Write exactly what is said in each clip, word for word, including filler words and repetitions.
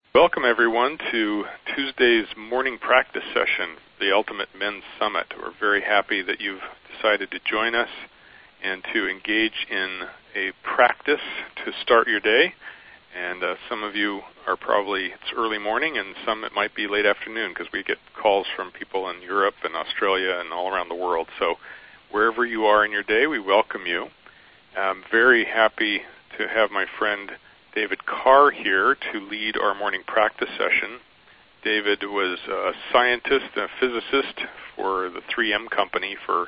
Welcome, everyone, to Tuesday's morning practice session, the Ultimate Men's Summit. We're very happy that you've decided to join us and to engage in a practice to start your day. And uh, some of you are probably, it's early morning, and some it might be late afternoon because we get calls from people in Europe and Australia and all around the world. So wherever you are in your day, we welcome you. I'm very happy to have my friend David Carr here to lead our morning practice session. David was a scientist and a physicist for the three M company for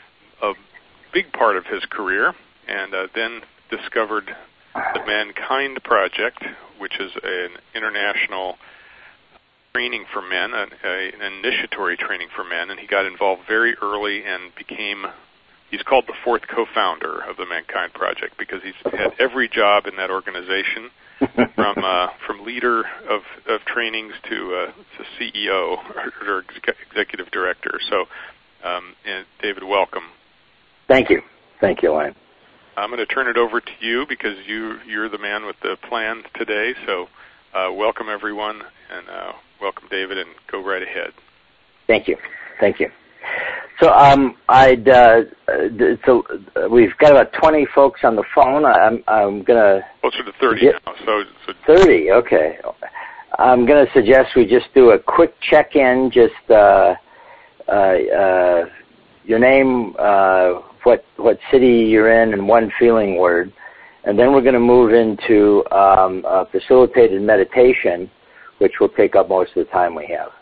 a big part of his career, and uh, then discovered the Mankind Project, which is an international training for men, an, a, an initiatory training for men, and he got involved very early and became, he's called the fourth co-founder of the Mankind Project because he's had every job in that organization, from uh, from leader of, of trainings to, uh, to C E O or, or exec- executive director. So, um, and David, welcome. Thank you. Thank you, Lane. I'm going to turn it over to you because you, you're the man with the plan today. So uh, welcome, everyone, and uh, welcome, David, and go right ahead. Thank you. Thank you. So um, I'd uh, so we've got about twenty folks on the phone. I'm I'm gonna closer to thirty get, now. So, so thirty. Okay. I'm gonna suggest we just do a quick check-in. Just uh, uh, uh, your name, uh, what what city you're in, and one feeling word, and then we're going to move into um, a facilitated meditation, which will take up most of the time we have.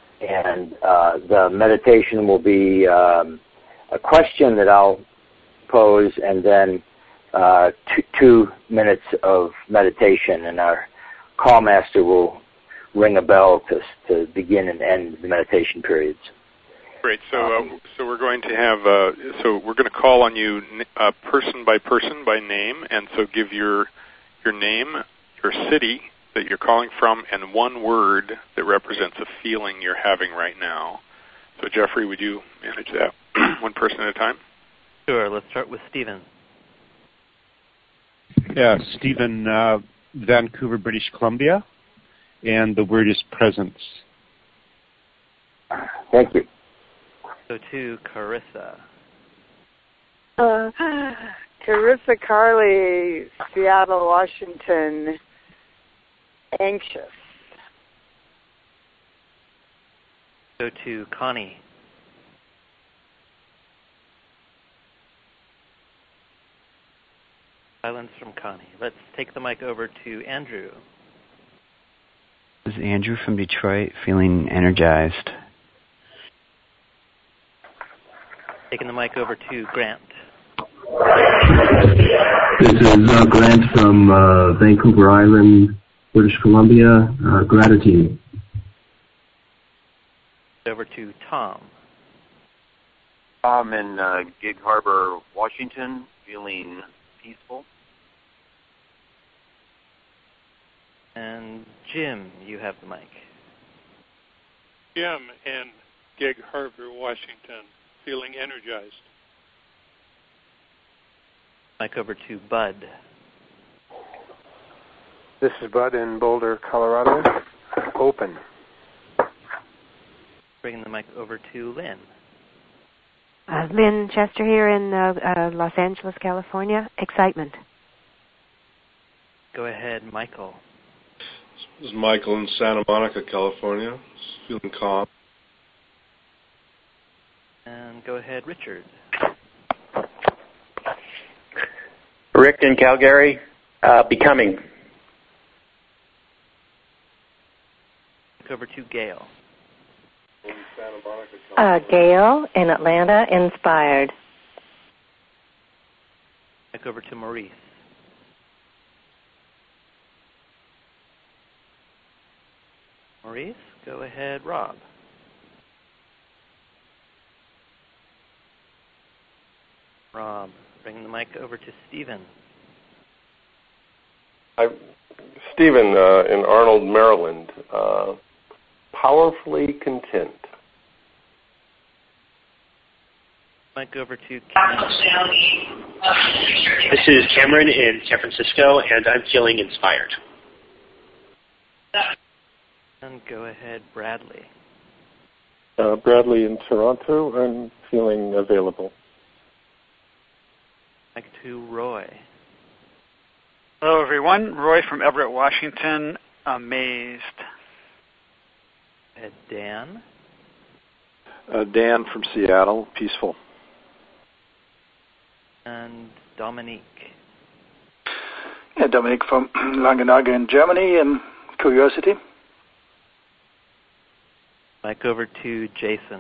And uh, the meditation will be um, a question that I'll pose, and then uh, two, two minutes of meditation, and our call master will ring a bell to to begin and end the meditation periods. Great. So, uh, so we're going to have. Uh, so we're going to call on you uh, person by person by name, and so give your your name, your city that you're calling from, and one word that represents a feeling you're having right now. So, Jeffrey, would you manage that one person at a time? Sure. Let's start with Stephen. Yeah, Stephen, uh, Vancouver, British Columbia, and the word is presence. Thank you. Go to Carissa. Uh, Carissa Carley, Seattle, Washington. Anxious. Go to Connie. Silence from Connie. Let's take the mic over to Andrew. This is Andrew from Detroit, feeling energized. Taking the mic over to Grant. This is uh, Grant from uh, Vancouver Island, British Columbia. Uh, gratitude. Over to Tom. Tom in uh, Gig Harbor, Washington, feeling peaceful. And Jim, you have the mic. Jim in Gig Harbor, Washington, feeling energized. Mic over to Bud. This is Bud in Boulder, Colorado. Open. Bringing the mic over to Lynn. Uh, Lynn Chester here in uh, uh, Los Angeles, California. Excitement. Go ahead, Michael. This is Michael in Santa Monica, California. Feeling calm. And go ahead, Richard. Rick in Calgary, uh, becoming. Over to Gail. Uh, Gail in Atlanta, inspired. Back over to Maurice. Maurice, go ahead, Rob. Rob, bring the mic over to Stephen. Hi, Stephen uh, in Arnold, Maryland. Uh, powerfully content. Mic over to Cameron. This is Cameron in San Francisco, and I'm feeling inspired. And go ahead, Bradley. Uh, Bradley in Toronto. I'm feeling available. Back to Roy. Hello, everyone. Roy from Everett, Washington. Amazed. Ed Dan. Uh, Dan from Seattle. Peaceful. And Dominique. Yeah, Dominique from Langenarge in Germany, and Curiosity. Back over to Jason.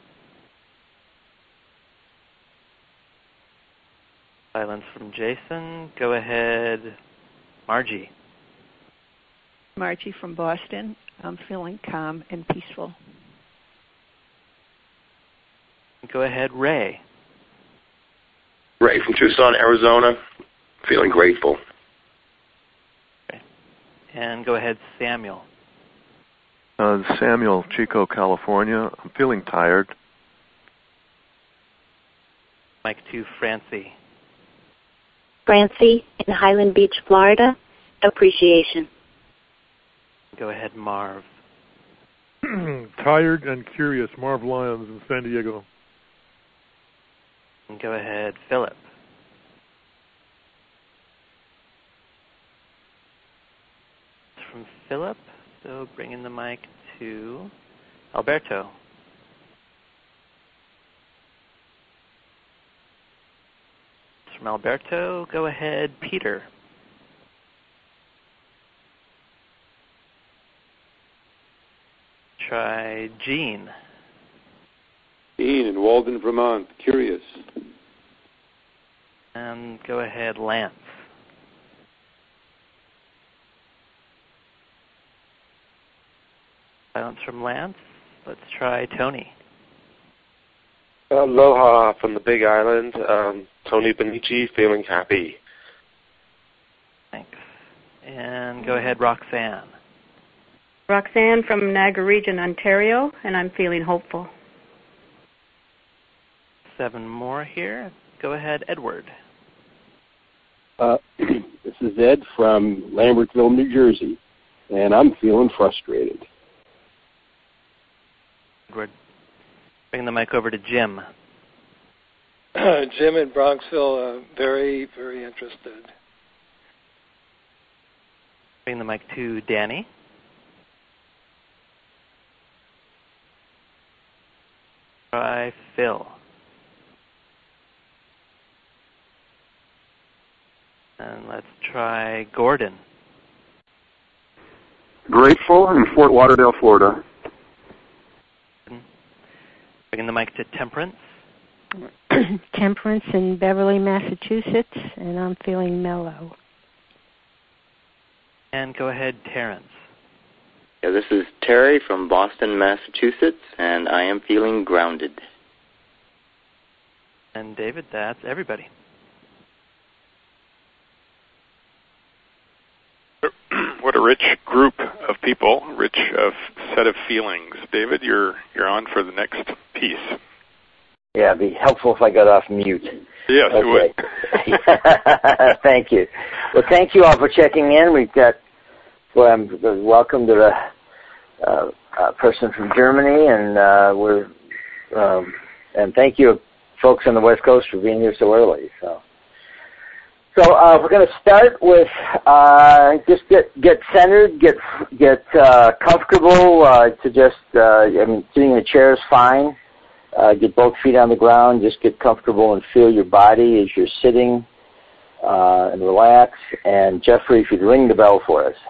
Silence from Jason. Go ahead, Margie. Margie from Boston. I'm feeling calm and peaceful. Go ahead, Ray. Ray from Tucson, Arizona. Feeling grateful. Okay. And go ahead, Samuel. Uh, Samuel, Chico, California. I'm feeling tired. Mike to Francie. Francie in Highland Beach, Florida. Appreciation. Go ahead, Marv. Tired and curious. Marv Lyons in San Diego. And go ahead, Philip. From Philip, so bring in the mic to Alberto. From Alberto, go ahead, Peter. Try Gene. Gene in Walden, Vermont. Curious. And go ahead, Lance. Silence from Lance. Let's try Tony. Aloha from the Big Island. Um, Tony Benici, feeling happy. Thanks. And go ahead, Roxanne. Roxanne from Niagara Region, Ontario, and I'm feeling hopeful. Seven more here. Go ahead, Edward. Uh, this is Ed from Lambertville, New Jersey, and I'm feeling frustrated. Edward. Bring the mic over to Jim. Uh, Jim in Bronxville, uh, very, very interested. Bring the mic to Danny. Try Phil. And let's try Gordon. Grateful in Fort Lauderdale, Florida. Bringing the mic to Temperance. Temperance in Beverly, Massachusetts, and I'm feeling mellow. And go ahead, Terrence. Yeah, this is Terry from Boston, Massachusetts, and I am feeling grounded. And David, that's everybody. What a rich group of people, rich of set of feelings. David, you're you're on for the next piece. Yeah, it'd be helpful if I got off mute. Yes, okay. it would. Thank you. Well, thank you all for checking in. We've got, well, I'm, welcome to the uh, uh, person from Germany, and uh, we're, um, and thank you, folks on the West Coast, for being here so early. So. So uh, we're going to start with uh, just get get centered, get get uh, comfortable. Uh, to just uh, I mean, sitting in a chair is fine. Uh, get both feet on the ground. Just get comfortable and feel your body as you're sitting, uh, and relax. And Jeffrey, if you'd ring the bell for us.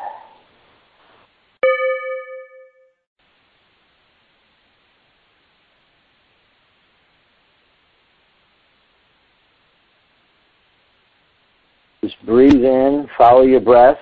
Just breathe in, follow your breath.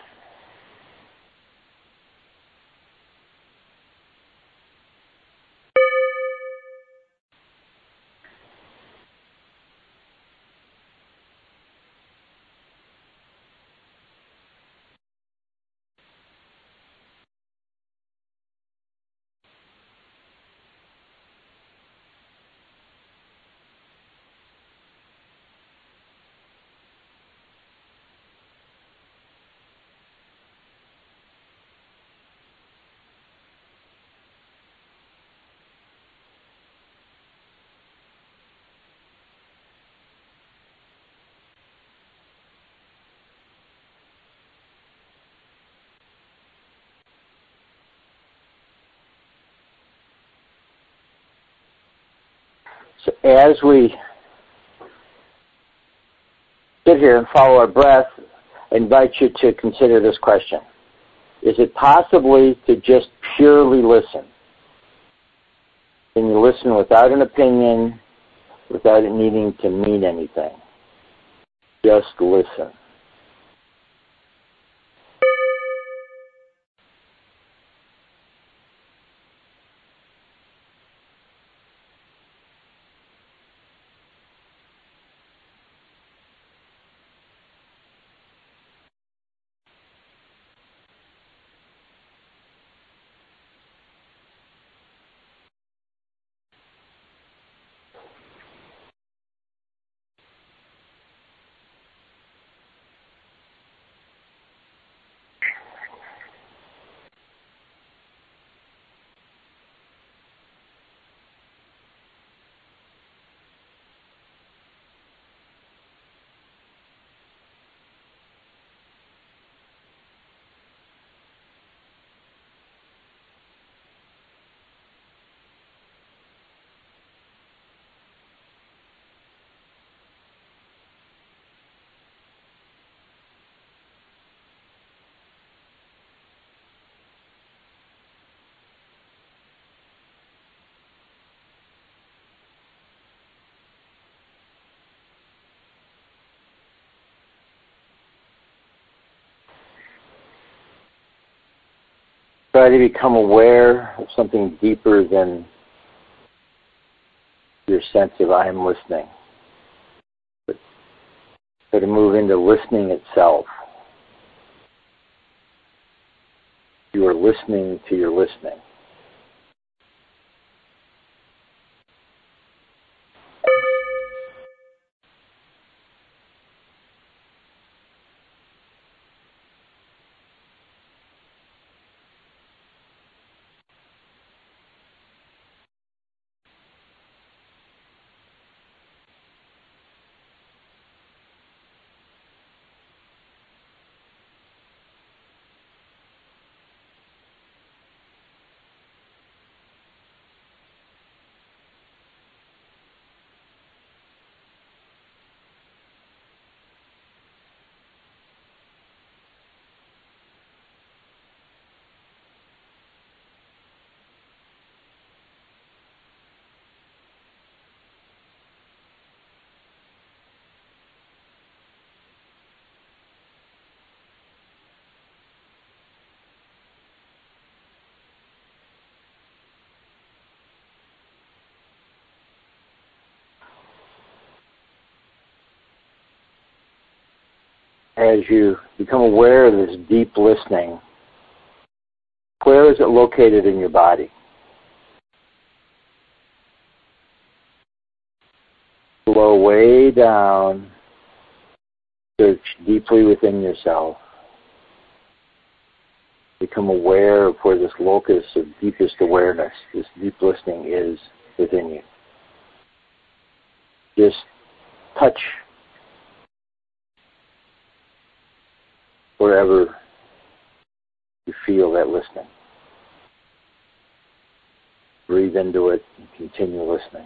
So as we sit here and follow our breath, I invite you to consider this question. Is it possibly to just purely listen? Can you listen without an opinion, without it needing to mean anything? Just listen. Try to become aware of something deeper than your sense of I am listening. But try to move into listening itself. You are listening to your listening. As you become aware of this deep listening, where is it located in your body? Slow way down, search deeply within yourself. Become aware of where this locus of deepest awareness, this deep listening is within you. Just touch wherever you feel that listening. Breathe into it and continue listening.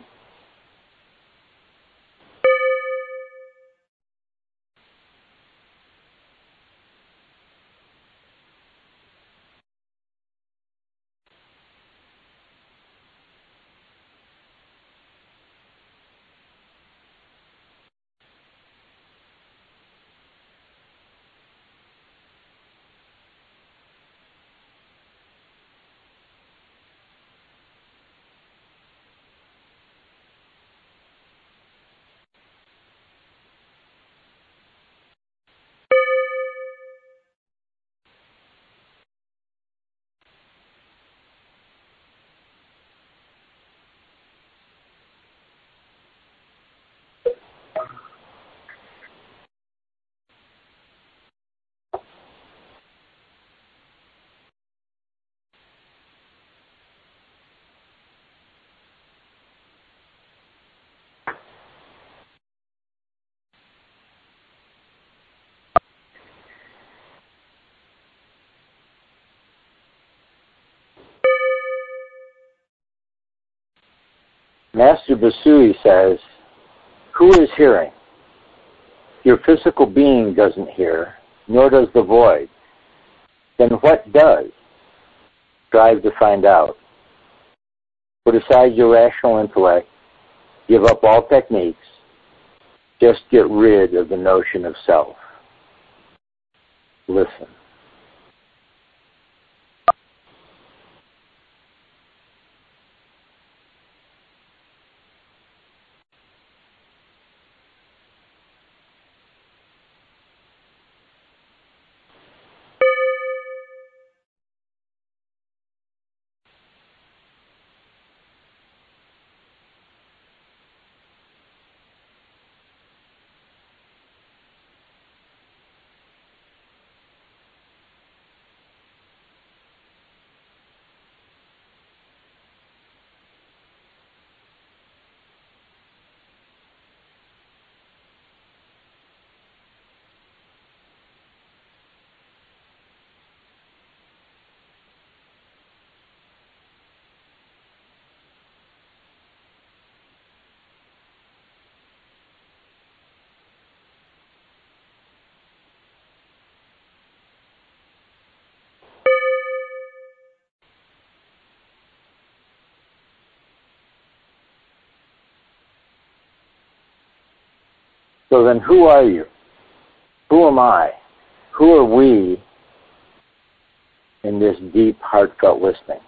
Master Basui says, who is hearing? Your physical being doesn't hear, nor does the void. Then what does? Strive to find out. Put aside your rational intellect. Give up all techniques. Just get rid of the notion of self. Listen. So then who are you? Who am I? Who are we in this deep, heartfelt listening?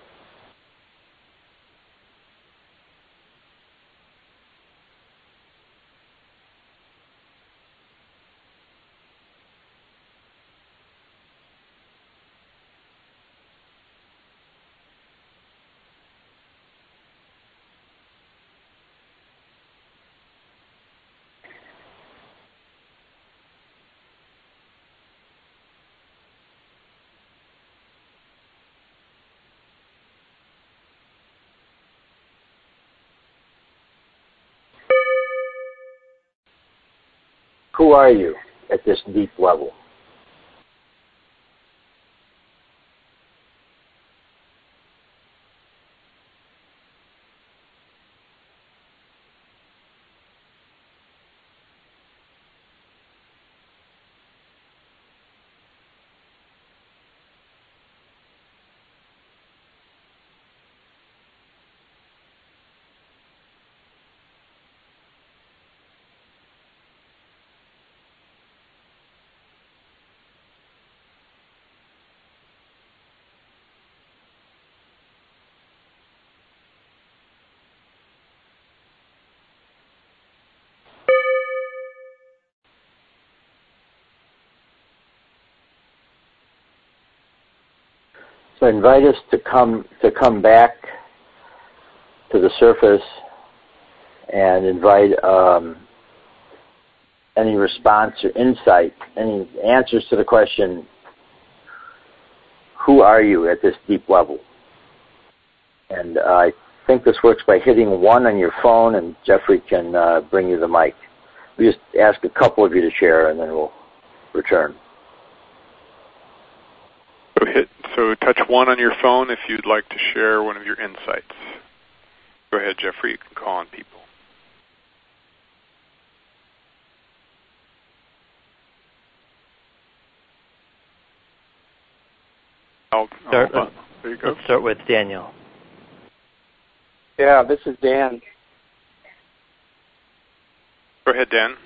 Who are you at this deep level? So I invite us to come to come back to the surface and invite um, any response or insight, any answers to the question, who are you at this deep level? And uh, I think this works by hitting one on your phone, and Jeffrey can uh, bring you the mic. We just ask a couple of you to share, and then we'll return. So hit, so touch one on your phone if you'd like to share one of your insights. Go ahead, Jeffrey. You can call on people. I'll, start, I'll, there you go. Let's start with Daniel. Yeah, this is Dan. Go ahead, Dan.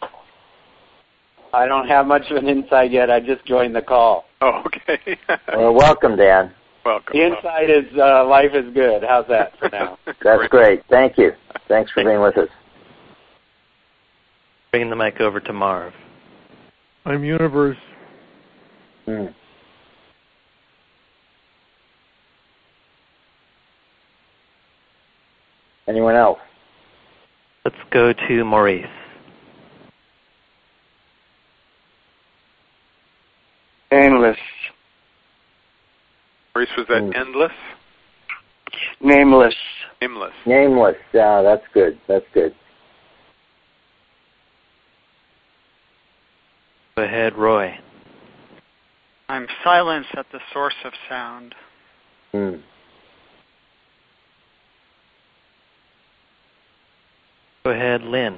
I don't have much of an insight yet. I just joined the call. Oh, okay. Well, welcome, Dan. Welcome. The insight is uh, life is good. How's that for now? That's great. Thank you. Thanks for being with us. Bringing the mic over to Marv. I'm Universe. Hmm. Anyone else? Let's go to Maurice. Nameless. Maurice, was that mm. endless? Nameless. Nameless. Nameless. Yeah, that's good. That's good. Go ahead, Roy. I'm silence at the source of sound. Hmm. Go ahead, Lynn.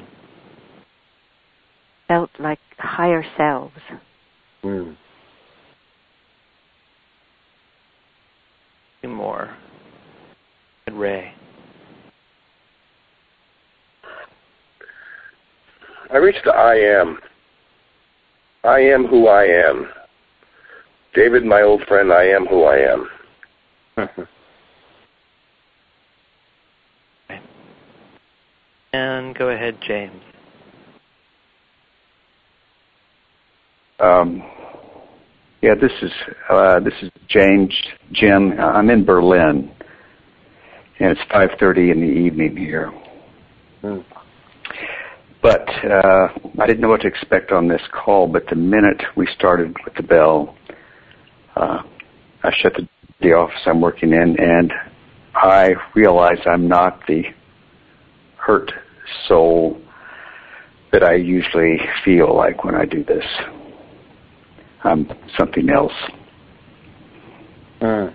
Felt like higher selves. Mm. Two more. And Ray. I reached the I am. I am who I am. David, my old friend, I am who I am. Okay. And go ahead, James. Um, yeah, this is uh, this is James. Jim, I'm in Berlin, and it's five thirty in the evening here. Mm. But uh, I didn't know what to expect on this call. But the minute we started with the bell, uh, I shut the, the office I'm working in, and I realized I'm not the hurt soul that I usually feel like when I do this. I'm something else. Mm.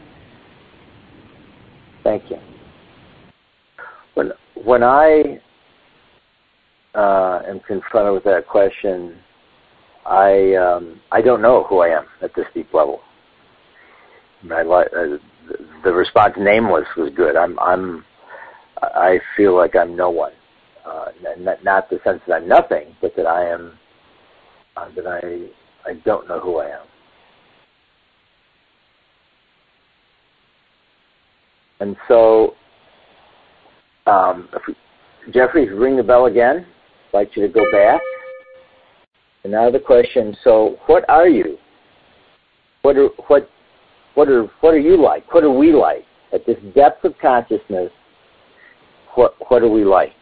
Thank you. When when I uh, am confronted with that question, I um, I don't know who I am at this deep level. I, uh, the response nameless was good. I'm I'm I feel like I'm no one. Uh, not, not the sense that I'm nothing, but that I am uh, that I I don't know who I am. And so, um, if we, Jeffrey, if you ring the bell again, I'd like you to go back. And now the question: so, what are you? What are what what are what are you like? What are we like at this depth of consciousness? What what are we like?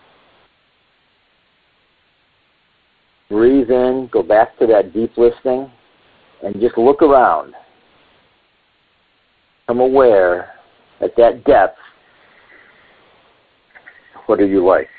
Breathe in, go back to that deep listening, and just look around. Become aware at that depth. What are you like?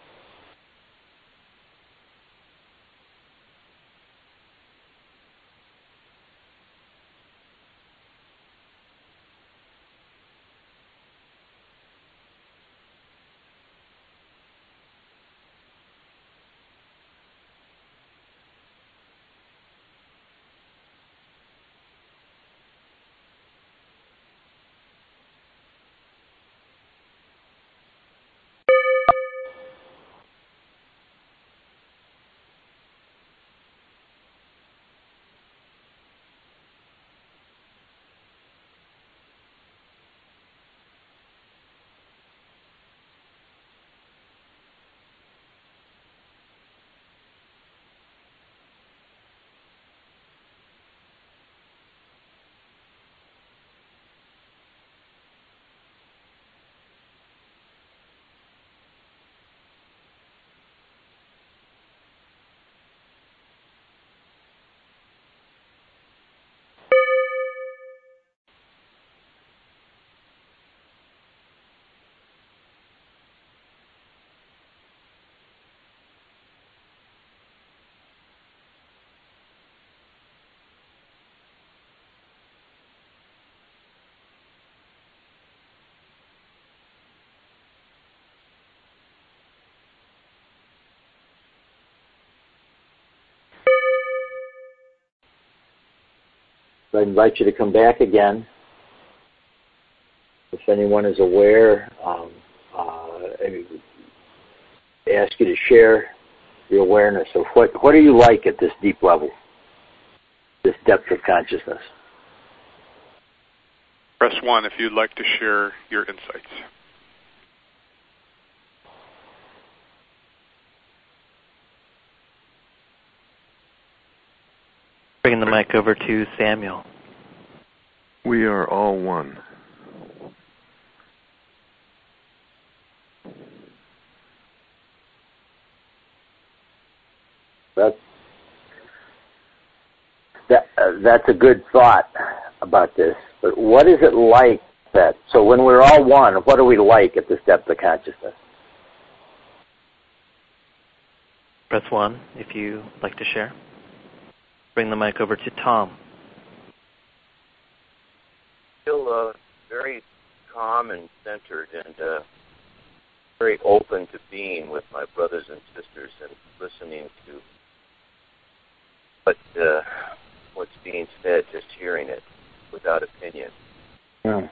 I invite you to come back again. If anyone is aware, um, uh, I ask you to share your awareness of what, what are you like at this deep level, this depth of consciousness. Press one if you'd like to share your insights. Bringing the mic over to Samuel. We are all one. That's, that, uh, that's a good thought about this. But what is it like that? So when we're all one, what are we like at this depth of consciousness? Press one if you'd like to share. Bring the mic over to Tom. Feel uh, very calm and centered, and uh, very open to being with my brothers and sisters and listening to what uh, what's being said, just hearing it without opinion. Mm.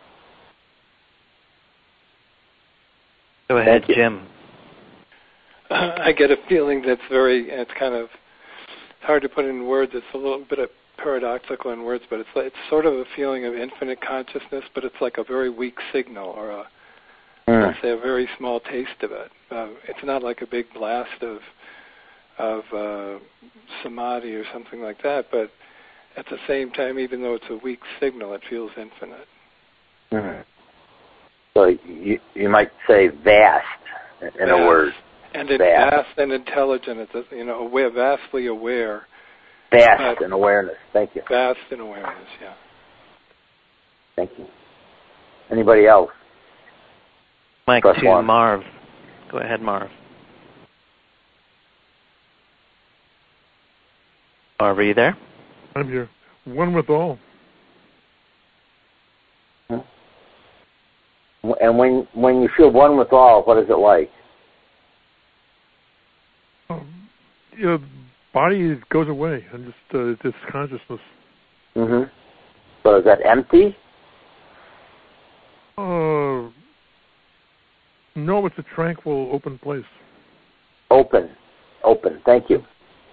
Go ahead, Jim. Uh, I get a feeling that's very, it's kind of it's hard to put in words. It's a little bit of paradoxical in words, but it's like, it's sort of a feeling of infinite consciousness, but it's like a very weak signal, or a, mm. let's say a very small taste of it. Uh, it's not like a big blast of of uh, samadhi or something like that, but at the same time, even though it's a weak signal, it feels infinite. Mm. So you you might say vast in vast. a word. And it's vast. vast and intelligent. It's a, you know, aware, vastly aware. Vast in awareness. Thank you. Vast in awareness. Yeah. Thank you. Anybody else? Mike Press to one. Marv. Go ahead, Marv. Marv, are you there? I'm here. One with all. And when when you feel one with all, what is it like? Um, you know, body goes away, and just uh, this consciousness. Mm-hmm. So is that empty? Uh, no, it's a tranquil, open place. Open, open. Thank you.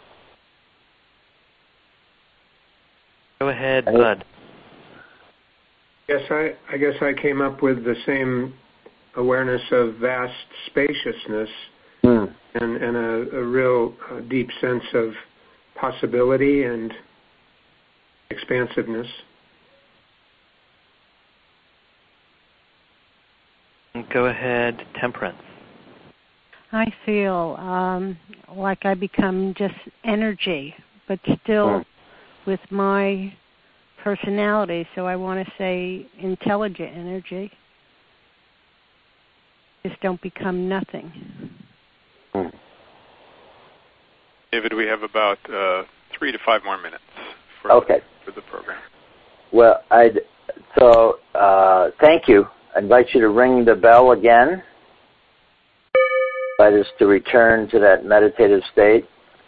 Go ahead, Bud. Yes, I, I guess I came up with the same awareness of vast spaciousness mm. and, and a, a real uh, deep sense of possibility and expansiveness. Go ahead, Temperance. I feel um, like I become just energy, but still mm. with my personality, so I want to say intelligent energy. Just don't become nothing. Mm. David, we have about uh, three to five more minutes for, okay. for the program. Well, I'd, so uh, thank you. I invite you to ring the bell again. Invite us to return to that meditative state.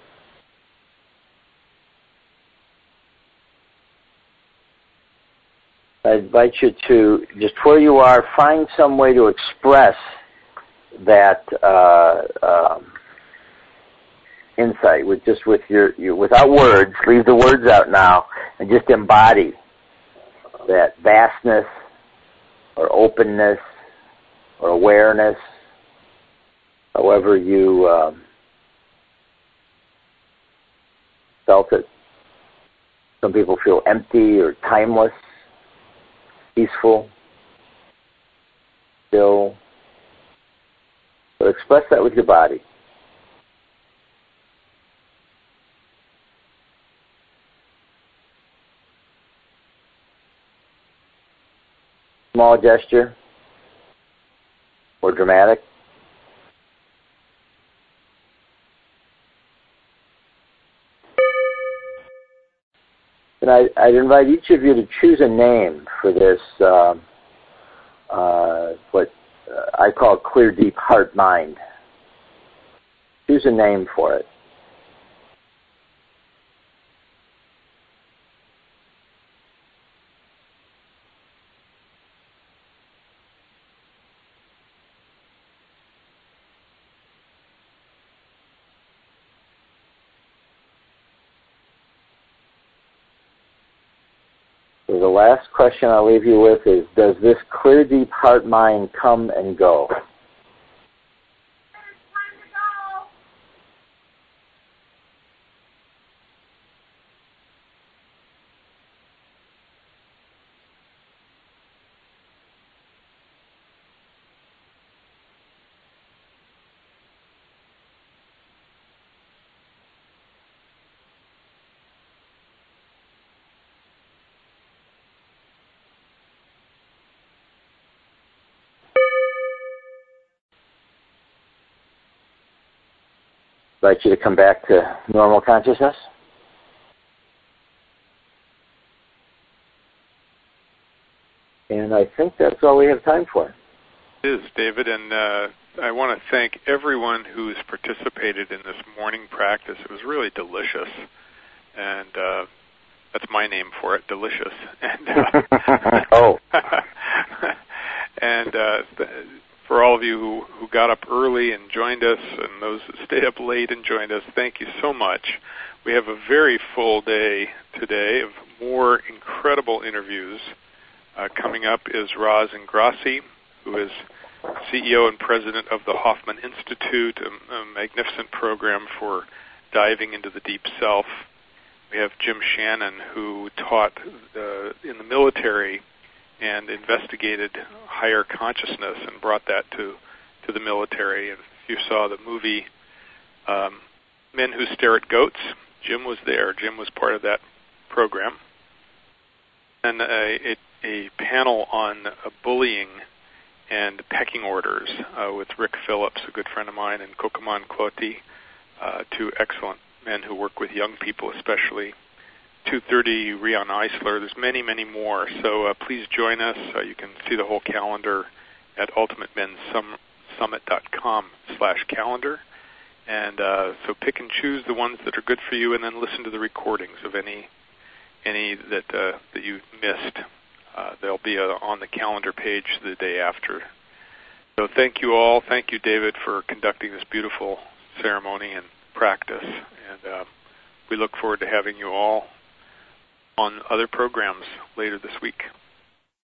I invite you to, just where you are, find some way to express that uh, um, insight with just with your, your, without words. Leave the words out now, and just embody that vastness, or openness, or awareness, however you um, felt it. Some people feel empty or timeless. Peaceful, still. So express that with your body. Small gesture or dramatic. And I, I'd invite each of you to choose a name for this, uh, uh, what uh, I call clear, deep heart mind. Choose a name for it. So the last question I'll leave you with is, does this clear, deep heart mind come and go? I'd like you to come back to normal consciousness. And I think that's all we have time for. It is, David, and uh, I want to thank everyone who has participated in this morning practice. It was really delicious, and uh, that's my name for it, delicious. And, uh, oh. and uh, th- for all of you who, who got up early and joined us, and those that stayed up late and joined us, thank you so much. We have a very full day today of more incredible interviews. Uh, coming up is Roz Ingrassi, who is C E O and president of the Hoffman Institute, a, a magnificent program for diving into the deep self. We have Jim Shannon, who taught uh, in the military and investigated higher consciousness and brought that to, to the military. And if you saw the movie um, Men Who Stare at Goats, Jim was there. Jim was part of that program. And a, a, a panel on uh, bullying and pecking orders uh, with Rick Phillips, a good friend of mine, and Kokoman Kloti, uh, two excellent men who work with young people especially. two thirty, Rion Eisler. There's many, many more. So uh, please join us. Uh, you can see the whole calendar at ultimate men summit dot com slash calendar. And uh, so pick and choose the ones that are good for you, and then listen to the recordings of any any that uh, that you missed. Uh, they'll be uh, on the calendar page the day after. So thank you all. Thank you, David, for conducting this beautiful ceremony and practice. And uh, we look forward to having you all on other programs later this week.